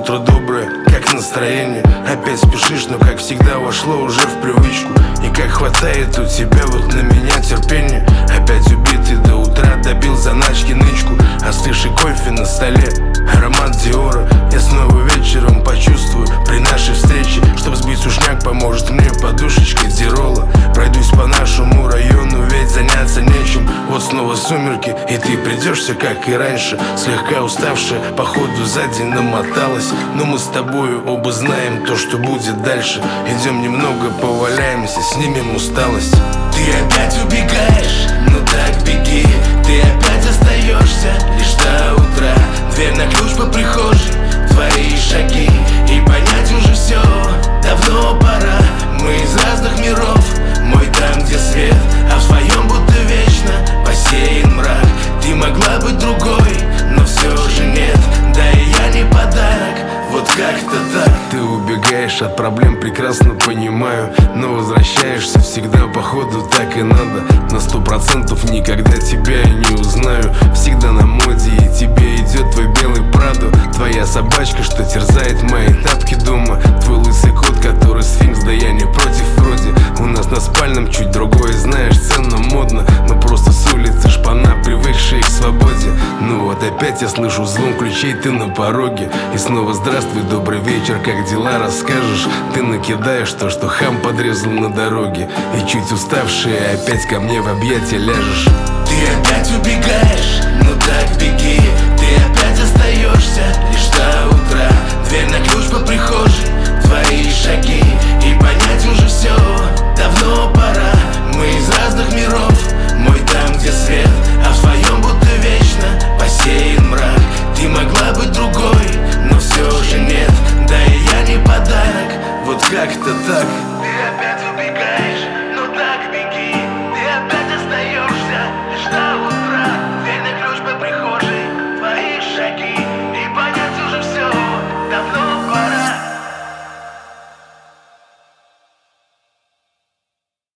утро доброе, как настроение? Опять спешишь, но как всегда вошло уже в привычку. И как хватает у тебя вот на меня терпения. Опять убитый до утра, добил заначки нычку. Остывший кофе на столе, аромат Диора. Я снова вечером почувствую при нашей встрече. Чтоб сбить сушняк, поможет мне подушечка Дирола. Пройдусь по нашему району, ведь заняться нечем. Вот снова сумерки, и ты придешься, как и раньше. Слегка уставшая, походу за день намоталась. Но мы с тобою оба знаем то, что будет дальше. Идем немного поваляемся, снимем усталость. Ты опять убегаешь, ну так беги. Ты опять остаешься лишь до утра. Дверь на ключ по прихожей, твои шаги. И понять уже все давно пора. Мы из разных миров, мой там, где свет, а в своем будто вечно посеян мрак. Ты могла быть другой, но все же нет. Да и я не подарок, вот как-то так. Ты убегаешь от проблем, прекрасно понимаю. Но возвращаешься всегда, походу так и надо. На 100% никогда тебя не узнаю. Всегда на моде, и тебе идет твой белый Прадо. Твоя собачка, что терзает мои тапки дома. Твой лысый кот, который сфинкс, да я не против вроде. У нас на спальном чуть другое, знаешь, ценно, модно. Но просто с улицы шпана, привыкшая к свободе. Ну вот опять я слышу звон ключей, ты на пороге. И снова здравствуй, добрый вечер, как дела, расскажешь? Ты накидаешь то, что хам подрезал на дороге. И чуть уставший опять ко мне в объятия ляжешь. Ты опять убегаешь, ну так беги. Ты опять остаешься лишь до утра. Дверь на ключ по прихожей.